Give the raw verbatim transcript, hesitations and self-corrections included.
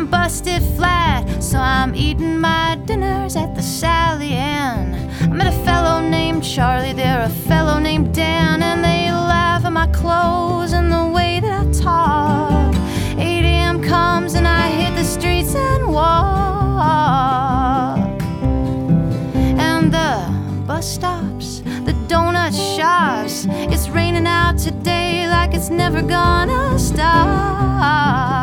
I'm busted flat, so I'm eating my dinners at the Sally Ann. I met a fellow named Charlie, there a fellow named Dan, and they laugh at my clothes and the way that I talk. eight a.m. comes and I hit the streets and walk. And the bus stops, the donut shops, it's raining out today like it's never gonna stop.